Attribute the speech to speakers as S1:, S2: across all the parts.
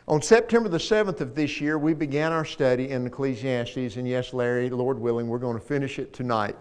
S1: On September the 7th of this year, we began our study in Ecclesiastes, and yes, Larry, Lord willing, we're going to finish it tonight.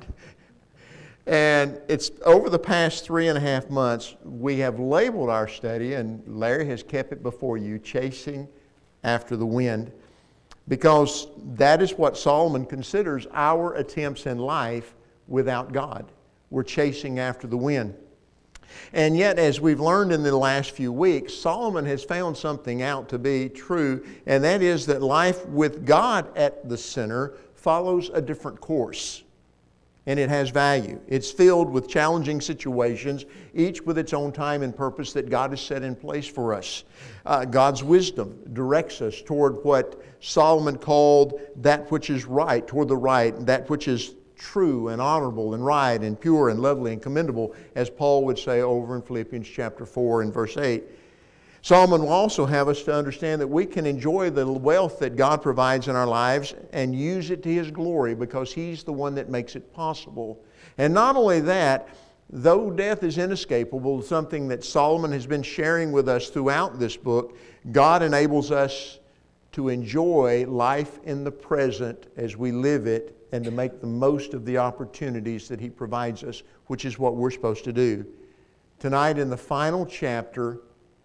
S1: And it's over the past 3.5 months, we have labeled our study, and Larry has kept it before you, Chasing After the Wind, because that is what Solomon considers our attempts in life without God. We're chasing after the wind. And yet, as we've learned in the last few weeks, Solomon has found something out to be true, and that is that life with God at the center follows a different course. And it has value. It's filled with challenging situations, each with its own time and purpose that God has set in place for us. God's wisdom directs us toward what Solomon called that which is right, toward the right, that which is true and honorable and right and pure and lovely and commendable, as Paul would say over in Philippians chapter 4 and verse 8. Solomon will also have us to understand that we can enjoy the wealth that God provides in our lives and use it to His glory because He's the one that makes it possible. And not only that, though death is inescapable, something that Solomon has been sharing with us throughout this book, God enables us to enjoy life in the present as we live it and to make the most of the opportunities that He provides us, which is what we're supposed to do. Tonight, in the final chapter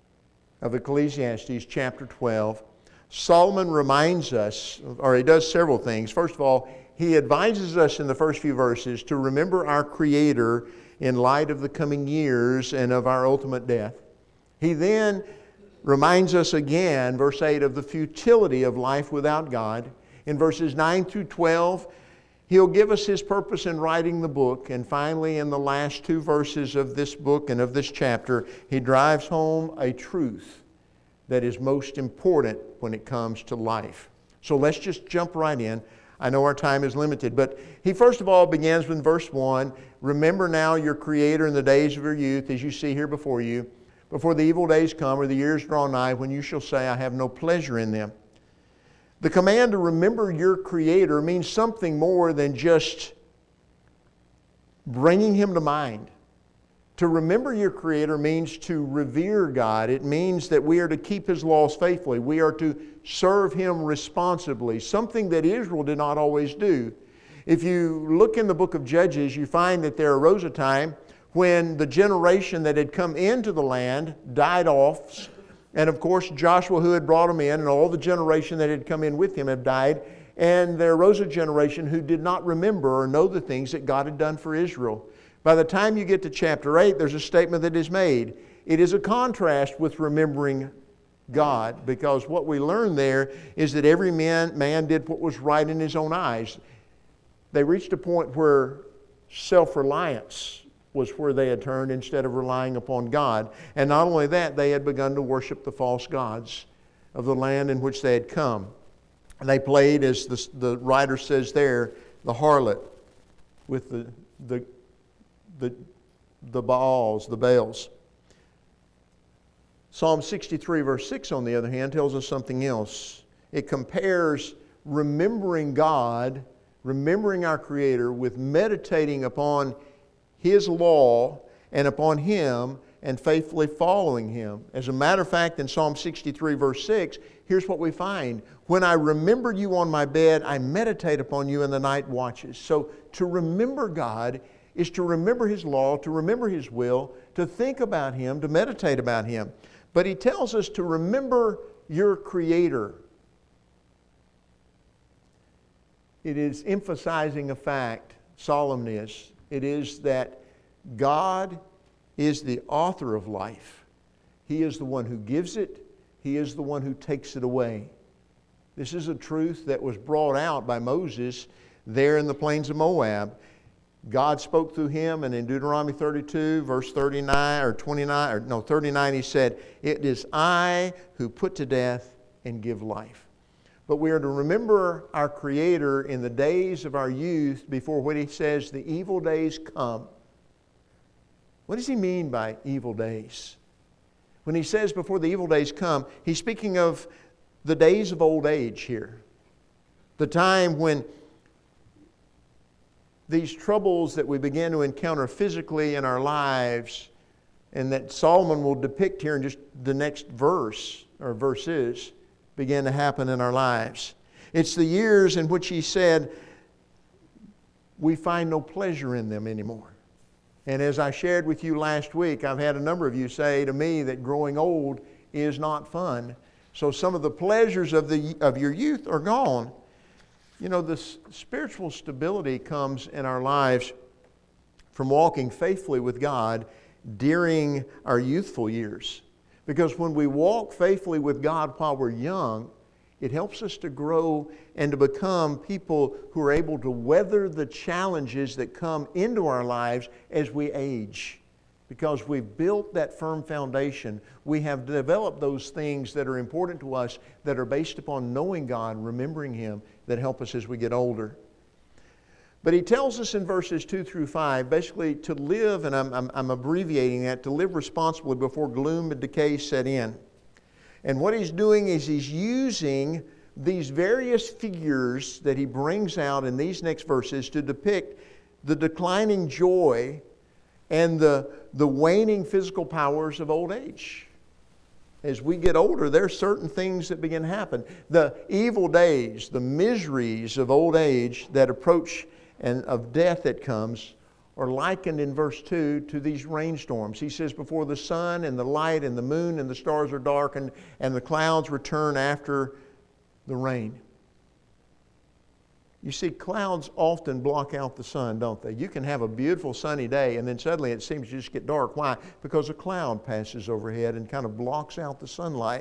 S1: of Ecclesiastes, chapter 12, Solomon reminds us, or he does several things. First of all, he advises us in the first few verses to remember our Creator in light of the coming years and of our ultimate death. He then reminds us again, verse 8, of the futility of life without God. In verses 9 through 12, He'll give us His purpose in writing the book. And finally, in the last 2 verses of this book and of this chapter, He drives home a truth that is most important when it comes to life. So let's just jump right in. I know our time is limited, but he first of all begins with verse 1. Remember now your Creator in the days of your youth, as you see here before you, before the evil days come or the years draw nigh, when you shall say, I have no pleasure in them. The command to remember your Creator means something more than just bringing Him to mind. To remember your Creator means to revere God. It means that we are to keep His laws faithfully. We are to serve Him responsibly, something that Israel did not always do. If you look in the book of Judges, you find that there arose a time when the generation that had come into the land died off. And of course, Joshua, who had brought them in, and all the generation that had come in with him have died. And there arose a generation who did not remember or know the things that God had done for Israel. By the time you get to chapter 8, there's a statement that is made. It is a contrast with remembering God, because what we learn there is that every man did what was right in his own eyes. They reached a point where self-reliance was where they had turned instead of relying upon God. And not only that, they had begun to worship the false gods of the land in which they had come. They played, as the writer says there, the harlot with the Baals, the Baals. Psalm 63 verse 6, on the other hand, tells us something else. It compares remembering God, remembering our Creator, with meditating upon His law and upon Him and faithfully following Him. As a matter of fact, in Psalm 63 verse 6, here's what we find. When I remember you on my bed, I meditate upon you in the night watches. So to remember God is to remember His law, to remember His will, to think about Him, to meditate about Him. But he tells us to remember your Creator. It is emphasizing a fact, Solomon is. It is that God is the author of life. He is the one who gives it. He is the one who takes it away. This is a truth that was brought out by Moses there in the plains of Moab. God spoke through him, and in Deuteronomy 32, verse 39 or 39, he said, "It is I who put to death and give life." But we are to remember our Creator in the days of our youth before when he says the evil days come. What does he mean by evil days? When he says before the evil days come, he's speaking of the days of old age here. The time when these troubles that we begin to encounter physically in our lives, and that Solomon will depict here in just the next verse or verses, begin to happen in our lives. It's the years in which he said, we find no pleasure in them anymore. And as I shared with you last week, I've had a number of you say to me that growing old is not fun. So some of the pleasures of your youth are gone. You know, this spiritual stability comes in our lives from walking faithfully with God during our youthful years. Because when we walk faithfully with God while we're young, it helps us to grow and to become people who are able to weather the challenges that come into our lives as we age. Because we've built that firm foundation, we have developed those things that are important to us that are based upon knowing God, remembering Him, that help us as we get older. But he tells us in verses 2 through 5, basically to live, and I'm abbreviating that, to live responsibly before gloom and decay set in. And what he's doing is he's using these various figures that he brings out in these next verses to depict the declining joy and the waning physical powers of old age. As we get older, there are certain things that begin to happen. The evil days, the miseries of old age that approach and of death that comes are likened in verse 2 to these rainstorms. He says, before the sun and the light and the moon and the stars are darkened and the clouds return after the rain. You see, clouds often block out the sun, don't they? You can have a beautiful sunny day and then suddenly it seems to just get dark. Why? Because a cloud passes overhead and kind of blocks out the sunlight.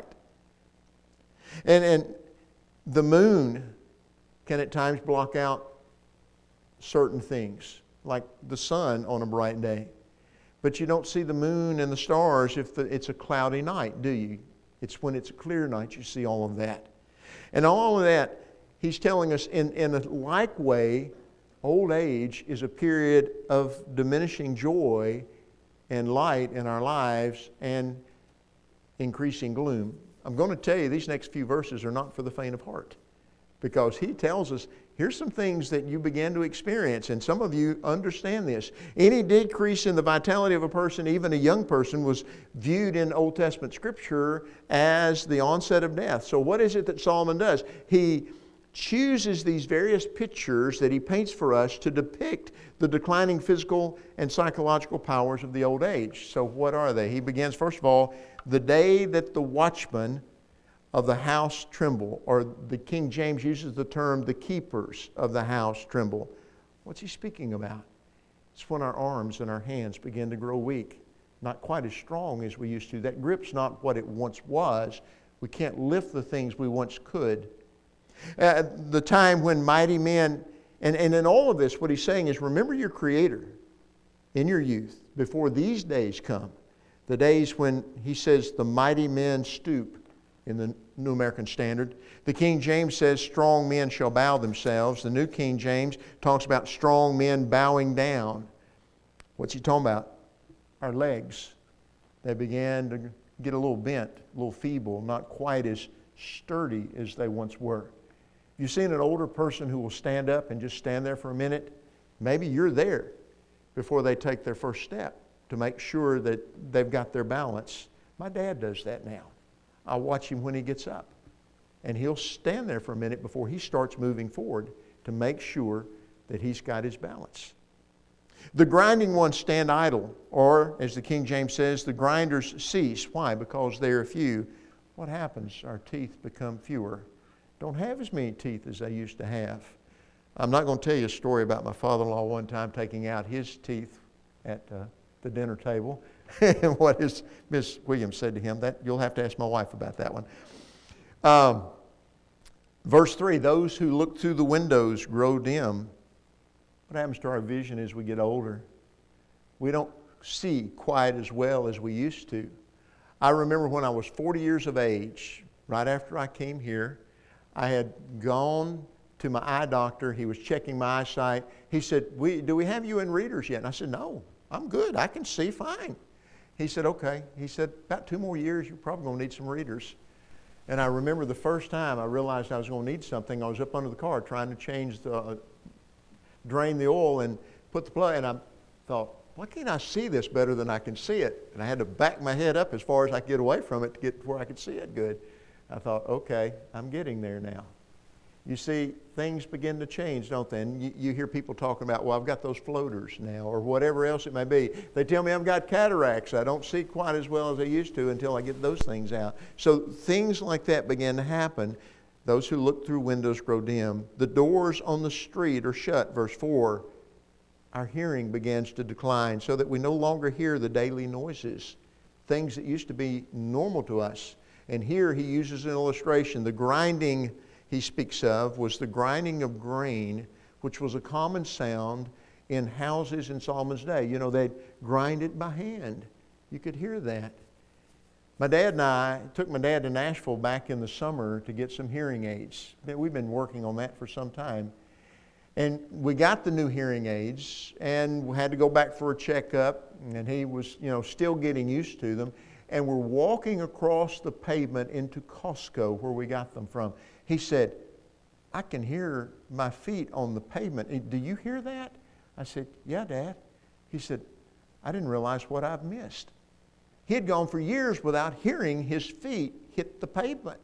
S1: And the moon can at times block out certain things, like the sun on a bright day. But you don't see the moon and the stars if it's a cloudy night, do you? It's when it's a clear night you see all of that. And all of that, he's telling us in a like way, old age is a period of diminishing joy and light in our lives and increasing gloom. I'm going to tell you these next few verses are not for the faint of heart, because he tells us here's some things that you begin to experience, and some of you understand this. Any decrease in the vitality of a person, even a young person, was viewed in Old Testament Scripture as the onset of death. So what is it that Solomon does? He chooses these various pictures that he paints for us to depict the declining physical and psychological powers of the old age. So what are they? He begins, first of all, the day that the watchmen of the house tremble, or the King James uses the term the keepers of the house tremble. What's he speaking about? It's when our arms and our hands begin to grow weak, not quite as strong as we used to. That grip's not what it once was. We can't lift the things we once could. The time when mighty men, and in all of this, what he's saying is remember your Creator in your youth before these days come. The days when he says the mighty men stoop in the New American Standard. The King James says strong men shall bow themselves. The New King James talks about strong men bowing down. What's he talking about? Our legs. They began to get a little bent, a little feeble, not quite as sturdy as they once were. You've seen an older person who will stand up and just stand there for a minute. Maybe you're there before they take their first step to make sure that they've got their balance. My dad does that now. I watch him when he gets up. And he'll stand there for a minute before he starts moving forward to make sure that he's got his balance. The grinding ones stand idle, or as the King James says, the grinders cease. Why? Because they are few. What happens? Our teeth become fewer. Don't have as many teeth as they used to have. I'm not going to tell you a story about my father-in-law one time taking out his teeth at the dinner table. And what Miss Williams said to him, that you'll have to ask my wife about that one. Verse 3, those who look through the windows grow dim. What happens to our vision as we get older? We don't see quite as well as we used to. I remember when I was 40 years of age, right after I came here, I had gone to my eye doctor. He was checking my eyesight. He said, do we have you in readers yet? And I said, no, I'm good. I can see fine. He said, okay. He said, about 2 more years, you're probably going to need some readers. And I remember the first time I realized I was going to need something, I was up under the car trying to drain the oil and put the plug, and I thought, why can't I see this better than I can see it? And I had to back my head up as far as I could get away from it to get to where I could see it good. I thought, okay, I'm getting there now. You see, things begin to change, don't they? And you hear people talking about, well, I've got those floaters now, or whatever else it may be. They tell me I've got cataracts. I don't see quite as well as I used to until I get those things out. So things like that begin to happen. Those who look through windows grow dim. The doors on the street are shut, verse 4. Our hearing begins to decline so that we no longer hear the daily noises, things that used to be normal to us. And here he uses an illustration. The grinding he speaks of was the grinding of grain, which was a common sound in houses in Solomon's day. You know, they'd grind it by hand. You could hear that. My dad and I took my dad to Nashville back in the summer to get some hearing aids. We've been working on that for some time. And we got the new hearing aids and we had to go back for a checkup, and he was, still getting used to them. And we're walking across the pavement into Costco where we got them from. He said, I can hear my feet on the pavement. Do you hear that? I said, yeah, Dad. He said, I didn't realize what I've missed. He had gone for years without hearing his feet hit the pavement.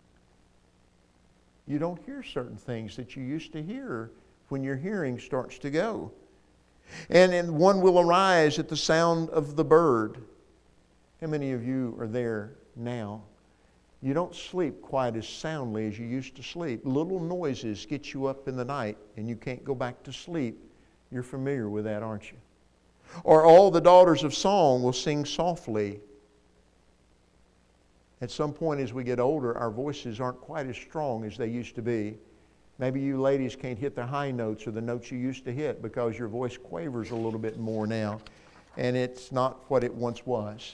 S1: You don't hear certain things that you used to hear when your hearing starts to go. And one will arise at the sound of the bird. How many of you are there now? You don't sleep quite as soundly as you used to sleep. Little noises get you up in the night and you can't go back to sleep. You're familiar with that, aren't you? Or all the daughters of song will sing softly. At some point as we get older, our voices aren't quite as strong as they used to be. Maybe you ladies can't hit the high notes or the notes you used to hit because your voice quavers a little bit more now, and it's not what it once was.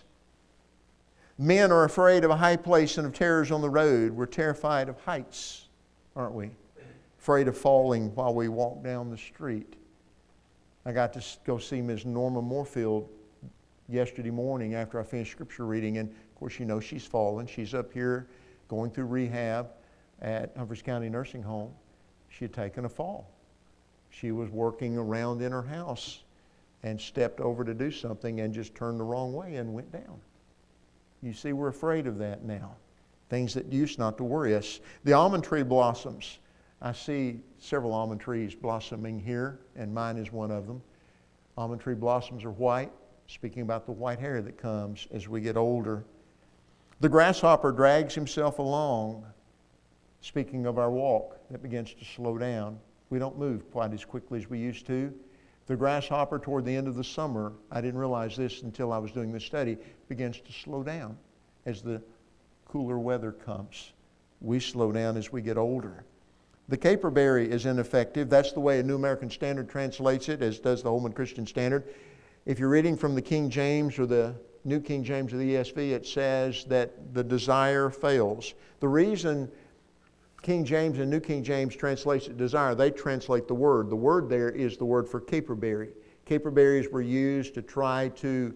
S1: Men are afraid of a high place and of terrors on the road. We're terrified of heights, aren't we? Afraid of falling while we walk down the street. I got to go see Ms. Norma Moorfield yesterday morning after I finished scripture reading, and of course, she's fallen. She's up here going through rehab at Humphreys County Nursing Home. She had taken a fall. She was working around in her house and stepped over to do something and just turned the wrong way and went down. You see, we're afraid of that now. Things that used not to worry us. The almond tree blossoms. I see several almond trees blossoming here, and mine is one of them. Almond tree blossoms are white, speaking about the white hair that comes as we get older. The grasshopper drags himself along, speaking of our walk that begins to slow down. We don't move quite as quickly as we used to. The grasshopper toward the end of the summer, I didn't realize this until I was doing this study, begins to slow down as the cooler weather comes. We slow down as we get older. The caperberry is ineffective. That's the way a New American Standard translates it, as does the Holman Christian Standard. If you're reading from the King James or the New King James or the ESV, it says that the desire fails. The reason King James and New King James translates it desire, they translate the word. The word there is the word for caperberry. Caperberries were used to try to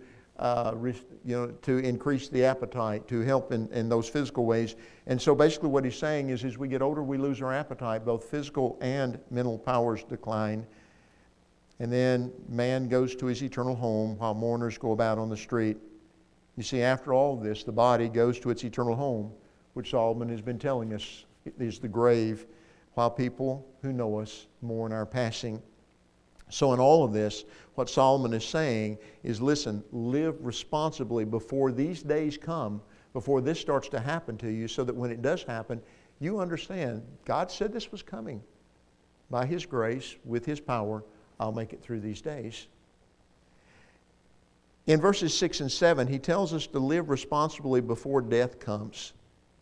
S1: increase the appetite, to help in those physical ways. And so basically what he's saying is as we get older, we lose our appetite. Both physical and mental powers decline. And then man goes to his eternal home while mourners go about on the street. You see, after all of this, the body goes to its eternal home, which Solomon has been telling us is the grave, while people who know us mourn our passing. So in all of this, what Solomon is saying is, listen, live responsibly before these days come, before this starts to happen to you, so that when it does happen, you understand God said this was coming. By His grace, with His power, I'll make it through these days. In verses 6 and 7, he tells us to live responsibly before death comes.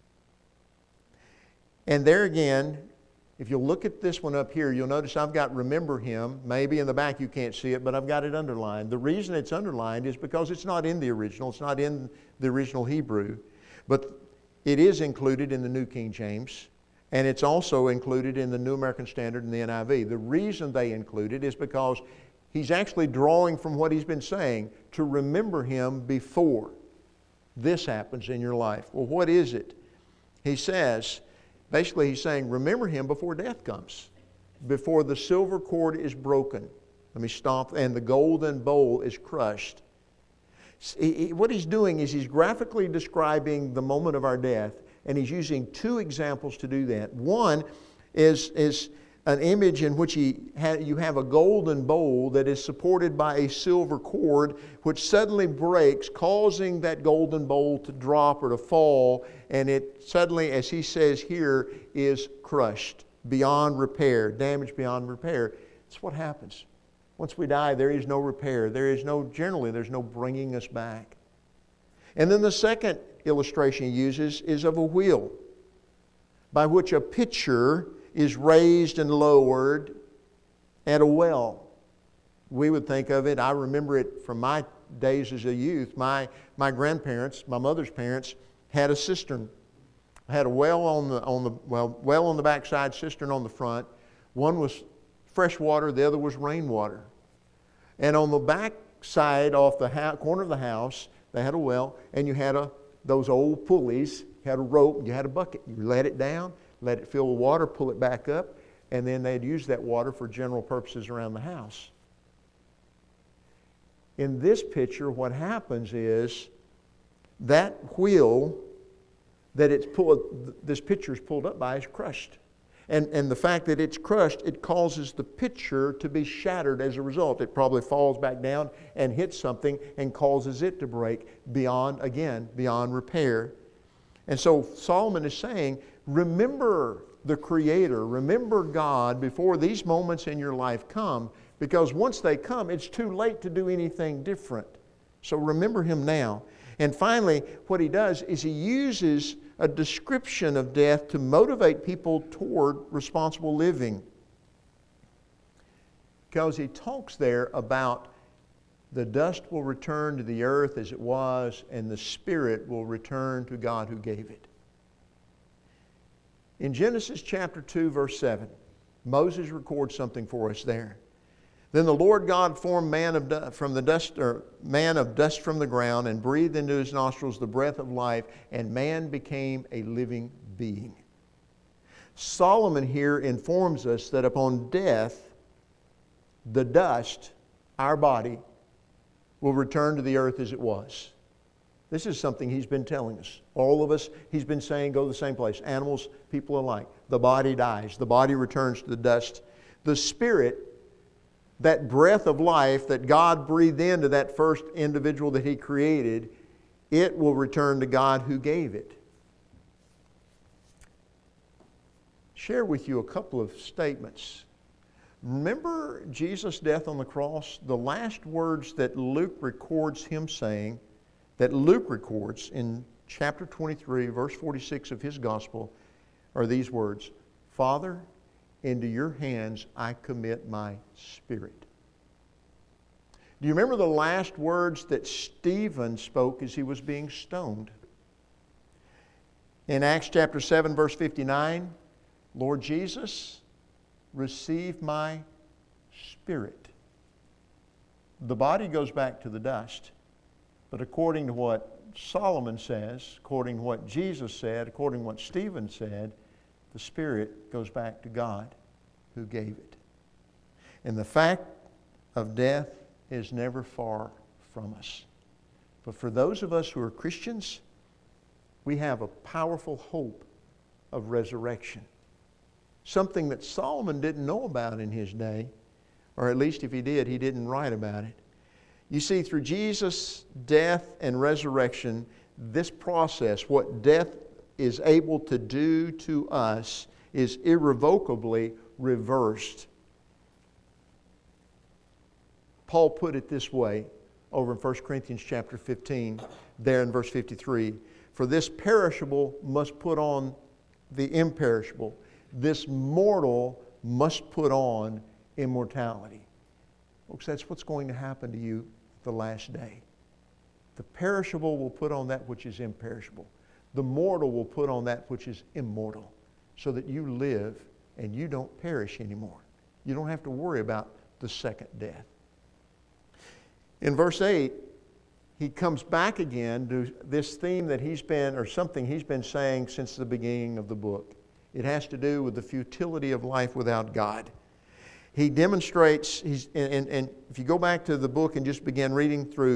S1: And there again, if you'll look at this one up here, you'll notice I've got remember him. Maybe in the back you can't see it, but I've got it underlined. The reason it's underlined is because it's not in the original. It's not in the original Hebrew. But it is included in the New King James. And it's also included in the New American Standard and the NIV. The reason they include it is because he's actually drawing from what he's been saying to remember him before this happens in your life. Well, what is it? He says, basically he's saying, remember him before death comes, before the silver cord is broken. Let me stop. And the golden bowl is crushed. What he's doing is he's graphically describing the moment of our death. And he's using two examples to do that. One is an image in which you have a golden bowl that is supported by a silver cord, which suddenly breaks, causing that golden bowl to drop or to fall, and it suddenly, as he says here, is crushed beyond repair, damaged beyond repair. That's what happens. Once we die, there is no repair. Generally, there's no bringing us back. And then the second illustration he uses is of a wheel by which a pitcher is raised and lowered at a well. We would think of it, I remember it from my days as a youth. My grandparents, my mother's parents, had a cistern. Had a well on the backside, cistern on the front. One was fresh water, the other was rainwater. And on the back side, off the corner of the house, they had a well, and you had those old pulleys. You had a rope, you had a bucket. You let it down, let it fill with water, pull it back up, and then they'd use that water for general purposes around the house. In this picture, what happens is that wheel that this pitcher is pulled up by is crushed. And the fact that it's crushed, it causes the pitcher to be shattered as a result. It probably falls back down and hits something and causes it to break beyond repair. And so Solomon is saying, remember the Creator, remember God before these moments in your life come, because once they come, it's too late to do anything different. So remember Him now. And finally, what he does is he uses a description of death to motivate people toward responsible living. Because he talks there about the dust will return to the earth as it was, and the spirit will return to God who gave it. In Genesis chapter 2, verse 7, Moses records something for us there. Then the Lord God formed man of dust from the ground and breathed into his nostrils the breath of life, and man became a living being. Solomon here informs us that upon death, the dust, our body, will return to the earth as it was. This is something he's been telling us. All of us, he's been saying, go to the same place. Animals, people alike. The body dies. The body returns to the dust. The spirit, that breath of life that God breathed into that first individual that He created, it will return to God who gave it. Share with you a couple of statements. Remember Jesus' death on the cross? The last words that Luke records Him saying, that Luke records in chapter 23, verse 46 of his gospel, are these words, Father, into your hands I commit my spirit. Do you remember the last words that Stephen spoke as he was being stoned? In Acts chapter 7, verse 59, Lord Jesus, receive my spirit. The body goes back to the dust, but according to what Solomon says, according to what Jesus said, according to what Stephen said, the spirit goes back to God who gave it. And the fact of death is never far from us. But for those of us who are Christians, we have a powerful hope of resurrection. Something that Solomon didn't know about in his day, or at least if he did, he didn't write about it. You see, through Jesus' death and resurrection, this process, what death is able to do to us, is irrevocably reversed. Paul put it this way over in 1 Corinthians chapter 15, there in verse 53. For this perishable must put on the imperishable. This mortal must put on immortality. Folks, that's what's going to happen to you the last day. The perishable will put on that which is imperishable. The mortal will put on that which is immortal, so that you live and you don't perish anymore. You don't have to worry about the second death. In verse 8, he comes back again to this theme that something he's been saying since the beginning of the book. It has to do with the futility of life without God. He demonstrates, and if you go back to the book and just begin reading through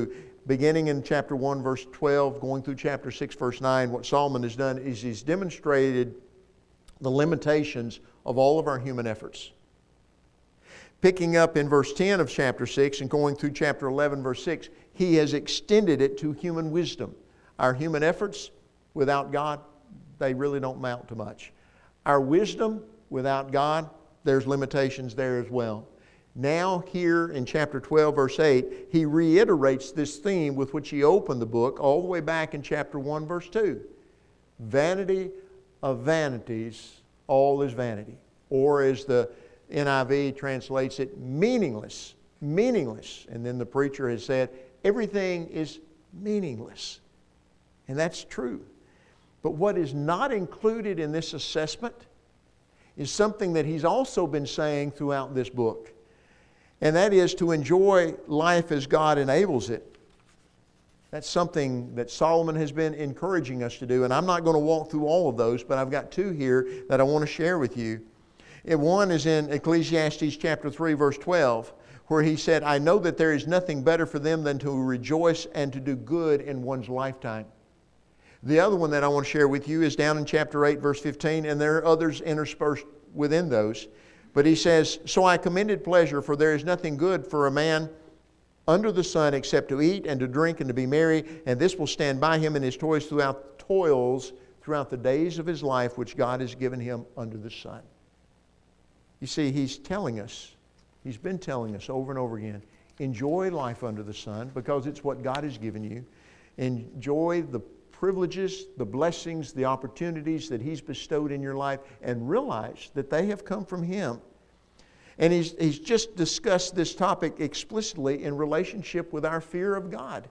S1: beginning in chapter 1, verse 12, going through chapter 6, verse 9, what Solomon has done is he's demonstrated the limitations of all of our human efforts. Picking up in verse 10 of chapter 6 and going through chapter 11, verse 6, he has extended it to human wisdom. Our human efforts without God, they really don't amount to much. Our wisdom without God, there's limitations there as well. Now here in chapter 12, verse 8, he reiterates this theme with which he opened the book all the way back in chapter 1, verse 2. Vanity of vanities, all is vanity. Or as the NIV translates it, meaningless, meaningless. And then the preacher has said, everything is meaningless. And that's true. But what is not included in this assessment is something that he's also been saying throughout this book. And that is to enjoy life as God enables it. That's something that Solomon has been encouraging us to do. And I'm not going to walk through all of those, but I've got two here that I want to share with you. And one is in Ecclesiastes chapter 3, verse 12, where he said, I know that there is nothing better for them than to rejoice and to do good in one's lifetime. The other one that I want to share with you is down in chapter 8, verse 15, and there are others interspersed within those. But he says, so I commended pleasure, for there is nothing good for a man under the sun except to eat and to drink and to be merry, and this will stand by him in his toils throughout the days of his life which God has given him under the sun. You see, he's telling us, he's been telling us over and over again, enjoy life under the sun because it's what God has given you. Enjoy the privileges, the blessings, the opportunities that he's bestowed in your life, and realize that they have come from him. And he's just discussed this topic explicitly in relationship with our fear of God.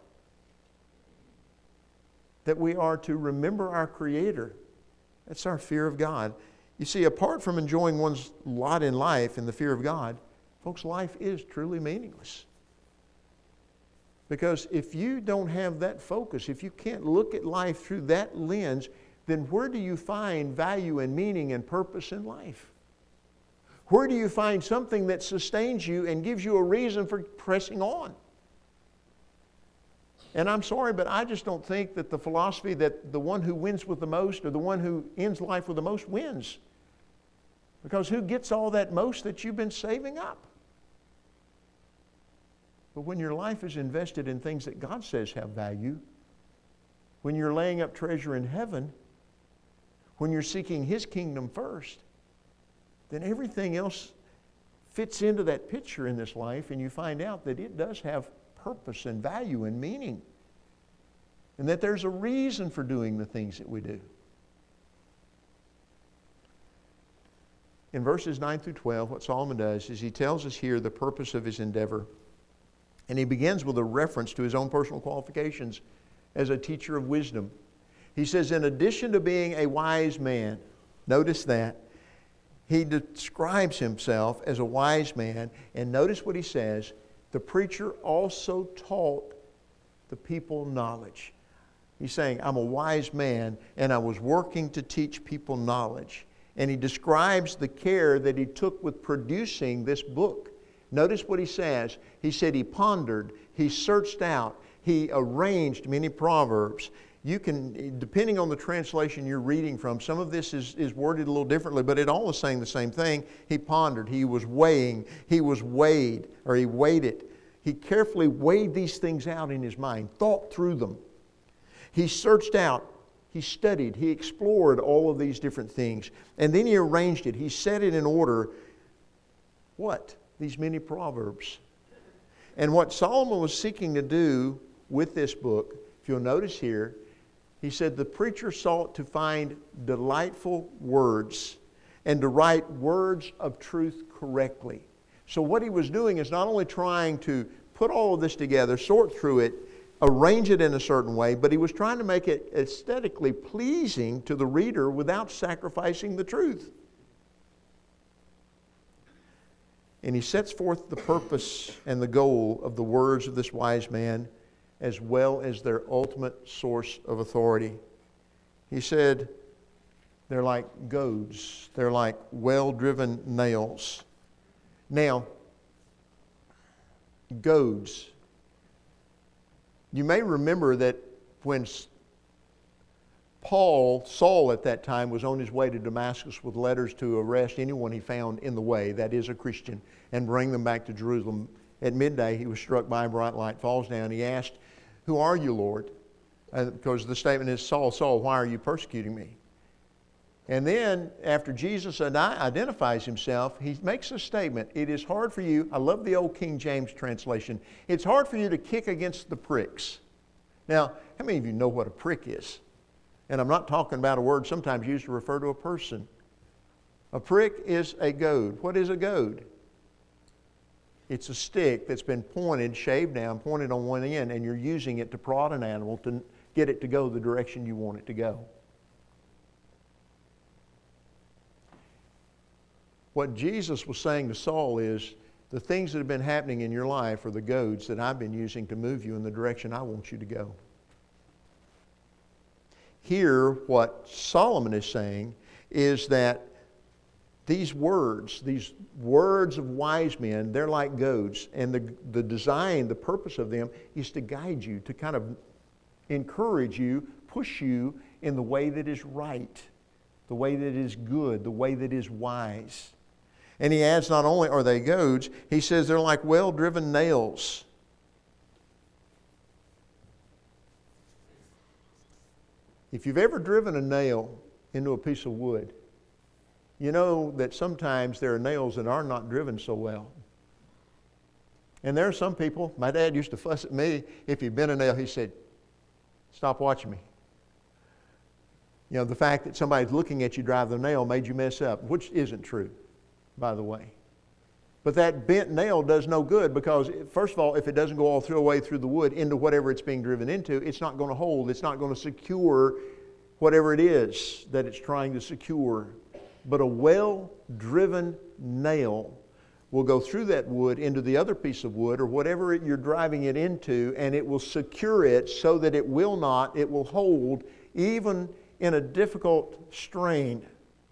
S1: That we are to remember our Creator. That's our fear of God. You see, apart from enjoying one's lot in life in the fear of God, folks, life is truly meaningless. Because if you don't have that focus, if you can't look at life through that lens, then where do you find value and meaning and purpose in life? Where do you find something that sustains you and gives you a reason for pressing on? And I'm sorry, but I just don't think that the philosophy that the one who wins with the most or the one who ends life with the most wins. Because who gets all that most that you've been saving up? But when your life is invested in things that God says have value, when you're laying up treasure in heaven, when you're seeking His kingdom first, then everything else fits into that picture in this life, and you find out that it does have purpose and value and meaning, and that there's a reason for doing the things that we do. In verses 9 through 12, what Solomon does is he tells us here the purpose of his endeavor. And he begins with a reference to his own personal qualifications as a teacher of wisdom. He says, in addition to being a wise man, notice that, he describes himself as a wise man. And notice what he says, the preacher also taught the people knowledge. He's saying, I'm a wise man and I was working to teach people knowledge. And he describes the care that he took with producing this book. Notice what he says. He said he pondered, he searched out, he arranged many proverbs. You can, depending on the translation you're reading from, some of this is worded a little differently, but it all is saying the same thing. He pondered, he was weighing, he was weighed, or he weighed it. He carefully weighed these things out in his mind, thought through them. He searched out, he studied, he explored all of these different things. And then he arranged it. He set it in order. What? These many proverbs. And what Solomon was seeking to do with this book, if you'll notice here, he said the preacher sought to find delightful words and to write words of truth correctly. So what he was doing is not only trying to put all of this together, sort through it, arrange it in a certain way, but he was trying to make it aesthetically pleasing to the reader without sacrificing the truth. And he sets forth the purpose and the goal of the words of this wise man as well as their ultimate source of authority. He said, they're like goads. They're like well-driven nails. Now, goads. You may remember that when Saul at that time, was on his way to Damascus with letters to arrest anyone he found in the way, that is a Christian, and bring them back to Jerusalem. At midday, he was struck by a bright light, falls down. He asked, "Who are you, Lord?" Because the statement is, "Saul, Saul, why are you persecuting me?" And then, after Jesus identifies himself, he makes a statement. It is hard for you, I love the old King James translation, it's hard for you to kick against the pricks. Now, how many of you know what a prick is? And I'm not talking about a word sometimes used to refer to a person. A prick is a goad. What is a goad? It's a stick that's been pointed, shaved down, pointed on one end, and you're using it to prod an animal to get it to go the direction you want it to go. What Jesus was saying to Saul is, the things that have been happening in your life are the goads that I've been using to move you in the direction I want you to go. Here, what Solomon is saying is that these words of wise men, they're like goads. And the design, the purpose of them is to guide you, to kind of encourage you, push you in the way that is right, the way that is good, the way that is wise. And he adds, not only are they goads, he says they're like well-driven nails. If you've ever driven a nail into a piece of wood, you know that sometimes there are nails that are not driven so well. And there are some people, my dad used to fuss at me, if he'd bent a nail, he said, "Stop watching me." You know, the fact that somebody's looking at you drive the nail made you mess up, which isn't true, by the way. But that bent nail does no good because, first of all, if it doesn't go all the way through the wood into whatever it's being driven into, it's not going to hold. It's not going to secure whatever it is that it's trying to secure. But a well-driven nail will go through that wood into the other piece of wood or whatever you're driving it into, and it will secure it so that it will hold even in a difficult strain.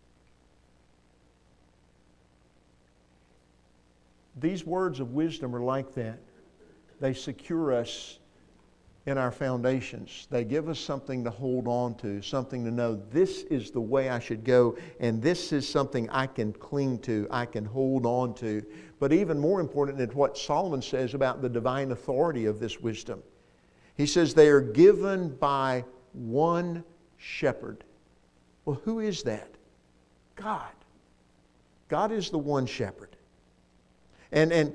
S1: These words of wisdom are like that. They secure us in our foundations. They give us something to hold on to, something to know this is the way I should go, and this is something I can cling to, I can hold on to. But even more important is what Solomon says about the divine authority of this wisdom. He says they are given by one shepherd. Well, who is that? God. God is the one shepherd. And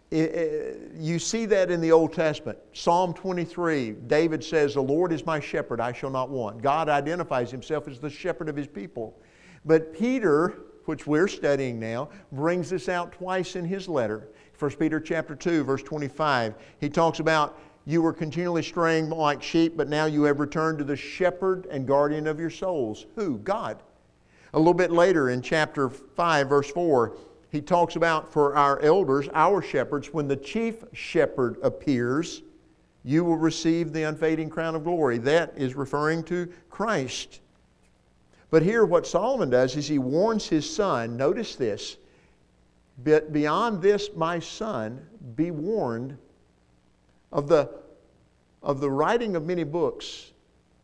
S1: you see that in the Old Testament. Psalm 23, David says, "The Lord is my shepherd, I shall not want." God identifies himself as the shepherd of his people. But Peter, which we're studying now, brings this out twice in his letter. 1 Peter chapter 2, verse 25. He talks about, you were continually straying like sheep, but now you have returned to the shepherd and guardian of your souls. Who? God. A little bit later in chapter 5, verse 4, he talks about for our elders, our shepherds, when the chief shepherd appears, you will receive the unfading crown of glory. That is referring to Christ. But here what Solomon does is he warns his son, notice this, "But beyond this, my son, be warned of the writing of many books.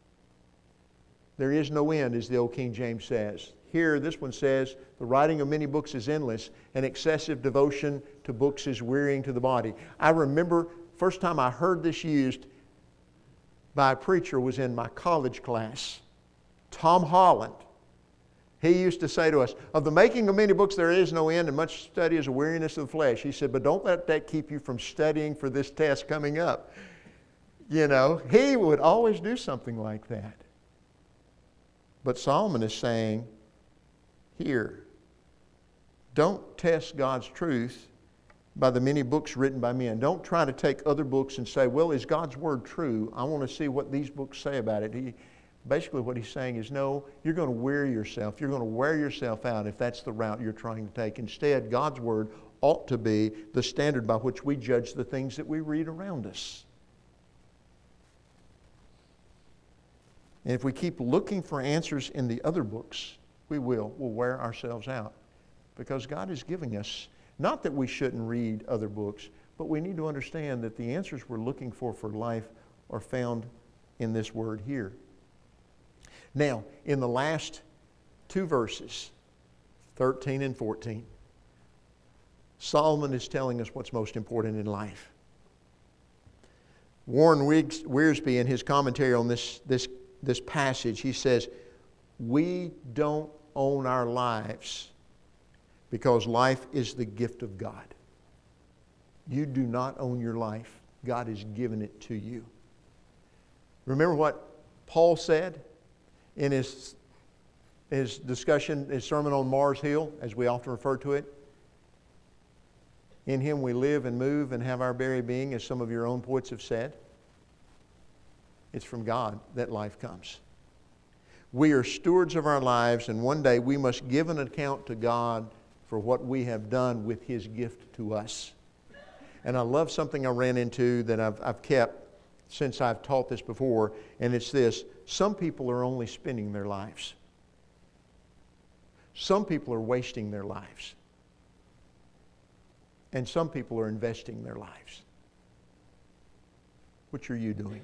S1: There is no end," as the old King James says. Here, this one says, the writing of many books is endless, and excessive devotion to books is wearying to the body. I remember first time I heard this used by a preacher was in my college class. Tom Holland. He used to say to us, "Of the making of many books there is no end, and much study is a weariness of the flesh." He said, "But don't let that keep you from studying for this test coming up." You know, he would always do something like that. But Solomon is saying, here, don't test God's truth by the many books written by men. Don't try to take other books and say, well, is God's Word true? I want to see what these books say about it. Basically what he's saying is, no, you're going to weary yourself. You're going to wear yourself out if that's the route you're trying to take. Instead, God's Word ought to be the standard by which we judge the things that we read around us. And if we keep looking for answers in the other books, we'll wear ourselves out. Because God is giving us, not that we shouldn't read other books, but we need to understand that the answers we're looking for life are found in this word here. Now, in the last two verses, 13 and 14, Solomon is telling us what's most important in life. Warren Wiersbe, in his commentary on this passage, he says, we don't own our lives because life is the gift of God. You do not own your life. God has given it to you. Remember what Paul said in his discussion, his sermon on Mars Hill, as we often refer to it? In Him we live and move and have our very being, as some of your own poets have said. It's from God that life comes. We are stewards of our lives, and one day we must give an account to God for what we have done with His gift to us. And I love something I ran into that I've kept since I've taught this before, and it's this: some people are only spending their lives. Some people are wasting their lives. And some people are investing their lives. Which are you doing?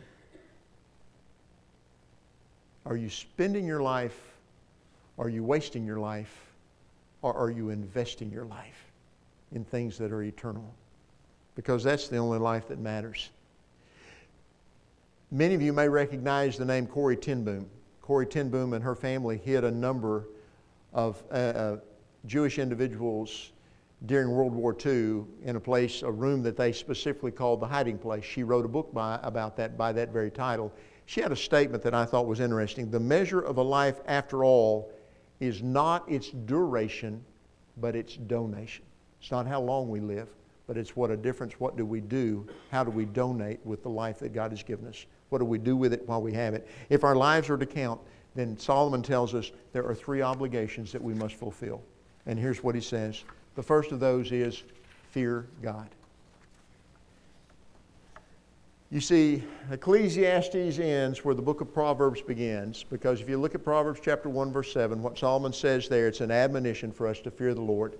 S1: Are you spending your life? Are you wasting your life? Or are you investing your life in things that are eternal? Because that's the only life that matters. Many of you may recognize the name Corrie ten Boom. Corrie ten Boom and her family hid a number of Jewish individuals during World War II in a room that they specifically called the hiding place. She wrote a book about that by that very title. She had a statement that I thought was interesting. The measure of a life, after all, is not its duration, but its donation. It's not how long we live, but it's what do we do? How do we donate with the life that God has given us? What do we do with it while we have it? If our lives are to count, then Solomon tells us there are 3 obligations that we must fulfill. And here's what he says. The first of those is fear God. You see, Ecclesiastes ends where the book of Proverbs begins, because if you look at Proverbs chapter 1, verse 7, what Solomon says there, it's an admonition for us to fear the Lord.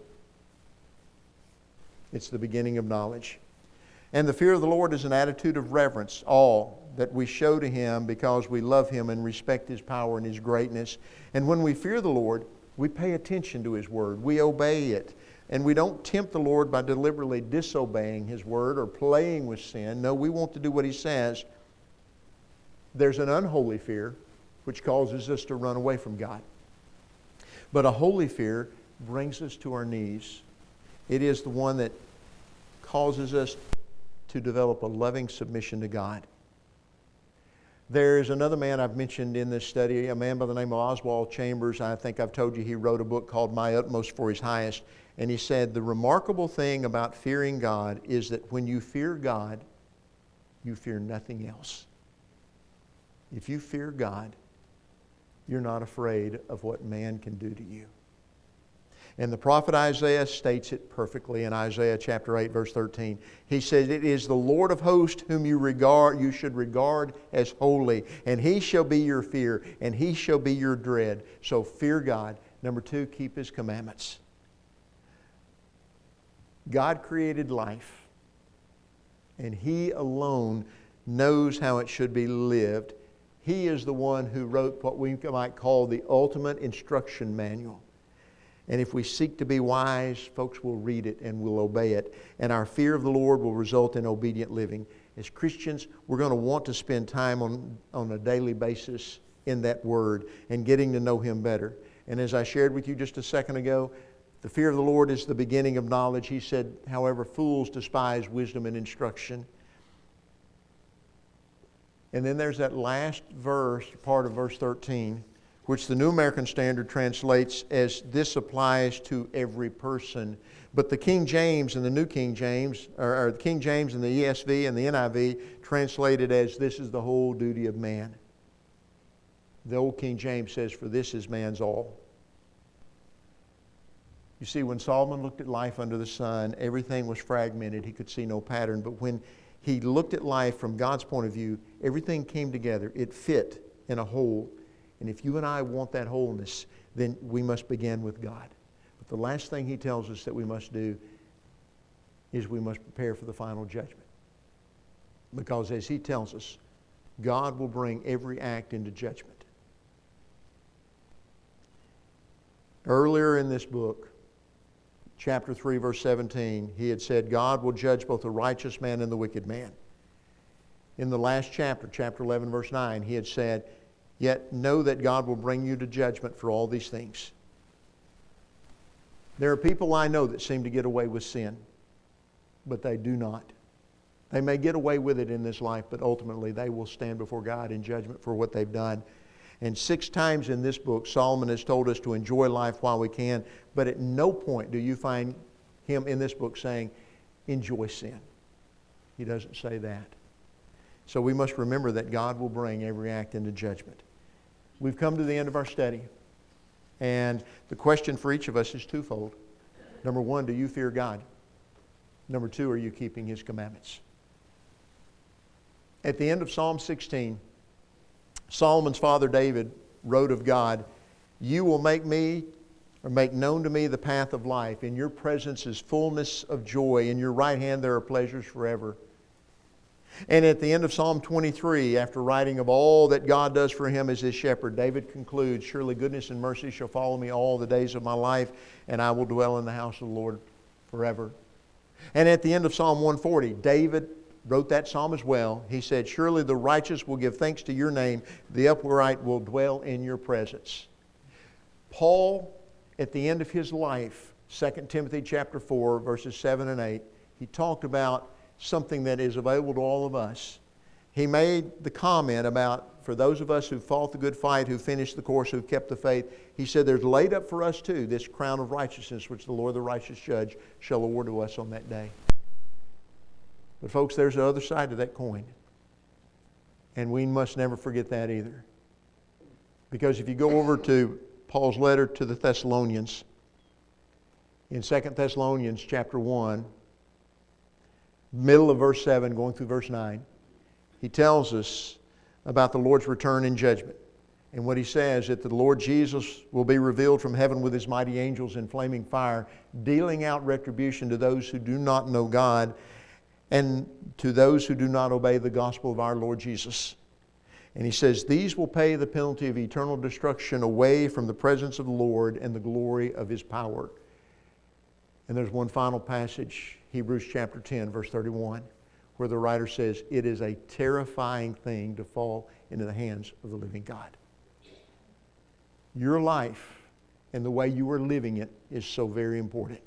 S1: It's the beginning of knowledge. And the fear of the Lord is an attitude of reverence, awe, that we show to Him because we love Him and respect His power and His greatness. And when we fear the Lord, we pay attention to His Word. We obey it. And we don't tempt the Lord by deliberately disobeying His Word or playing with sin. No, we want to do what He says. There's an unholy fear which causes us to run away from God. But a holy fear brings us to our knees. It is the one that causes us to develop a loving submission to God. There's another man I've mentioned in this study, a man by the name of Oswald Chambers. I think I've told you he wrote a book called My Utmost for His Highest. And he said, the remarkable thing about fearing God is that when you fear God, you fear nothing else. If you fear God, you're not afraid of what man can do to you. And the prophet Isaiah states it perfectly in Isaiah chapter 8, verse 13. He says, it is the Lord of hosts whom you should regard as holy, and He shall be your fear, and He shall be your dread. So fear God. Number 2, keep His commandments. God created life, and He alone knows how it should be lived. He is the one who wrote what we might call the ultimate instruction manual. And if we seek to be wise, folks will read it and will obey it. And our fear of the Lord will result in obedient living. As Christians, we're going to want to spend time on a daily basis in that Word and getting to know Him better. And as I shared with you just a second ago, the fear of the Lord is the beginning of knowledge. He said, however, fools despise wisdom and instruction. And then there's that last verse, part of verse 13, which the New American Standard translates as this applies to every person. But the King James and the New King James, or the King James and the ESV and the NIV translate it as this is the whole duty of man. The old King James says, for this is man's all. You see, when Solomon looked at life under the sun, everything was fragmented. He could see no pattern. But when he looked at life from God's point of view, everything came together. It fit in a whole. And if you and I want that wholeness, then we must begin with God. But the last thing He tells us that we must do is we must prepare for the final judgment. Because as He tells us, God will bring every act into judgment. Earlier in this book, chapter 3, verse 17, he had said, God will judge both the righteous man and the wicked man. In the last chapter, chapter 11, verse 9, he had said, yet know that God will bring you to judgment for all these things. There are people I know that seem to get away with sin, but they do not. They may get away with it in this life, but ultimately they will stand before God in judgment for what they've done. And 6 times in this book, Solomon has told us to enjoy life while we can, but at no point do you find him in this book saying, enjoy sin. He doesn't say that. So we must remember that God will bring every act into judgment. We've come to the end of our study. And the question for each of us is twofold. Number 1, do you fear God? Number 2, are you keeping His commandments? At the end of Psalm 16, Solomon's father David wrote of God, you will make known to me the path of life. In your presence is fullness of joy. In your right hand there are pleasures forever. And at the end of Psalm 23, after writing of all that God does for him as his shepherd, David concludes, surely goodness and mercy shall follow me all the days of my life, and I will dwell in the house of the Lord forever. And at the end of Psalm 140, David wrote that psalm as well. He said, surely the righteous will give thanks to your name. The upright will dwell in your presence. Paul, at the end of his life, 2 Timothy chapter 4, verses 7 and 8, he talked about something that is available to all of us. He made the comment about, for those of us who fought the good fight, who finished the course, who kept the faith, he said, there's laid up for us too this crown of righteousness, which the Lord the righteous judge shall award to us on that day. But folks, there's the other side to that coin. And we must never forget that either. Because if you go over to Paul's letter to the Thessalonians, in 2 Thessalonians chapter 1, middle of verse 7, going through verse 9, he tells us about the Lord's return in judgment. And what he says, that the Lord Jesus will be revealed from heaven with His mighty angels in flaming fire, dealing out retribution to those who do not know God and to those who do not obey the gospel of our Lord Jesus. And he says, these will pay the penalty of eternal destruction away from the presence of the Lord and the glory of His power. And there's one final passage, Hebrews chapter 10, verse 31, where the writer says, it is a terrifying thing to fall into the hands of the living God. Your life and the way you are living it is so very important.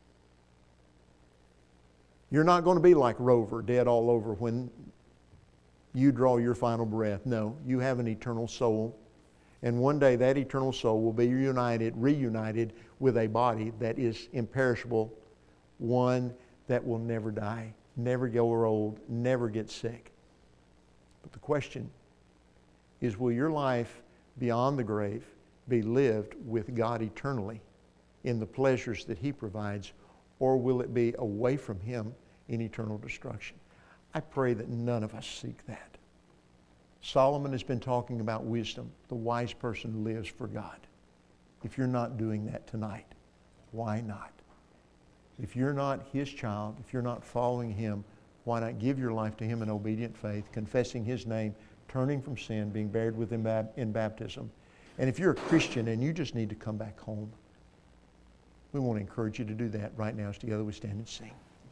S1: You're not going to be like Rover, dead all over when you draw your final breath. No, you have an eternal soul. And one day that eternal soul will be reunited with a body that is imperishable, one that will never die, never grow old, never get sick. But the question is, will your life beyond the grave be lived with God eternally in the pleasures that He provides, or will it be away from Him in eternal destruction? I pray that none of us seek that. Solomon has been talking about wisdom. The wise person lives for God. If you're not doing that tonight, why not? If you're not His child, if you're not following Him, why not give your life to Him in obedient faith, confessing His name, turning from sin, being buried with Him in baptism? And if you're a Christian and you just need to come back home, we want to encourage you to do that right now as together we stand and sing.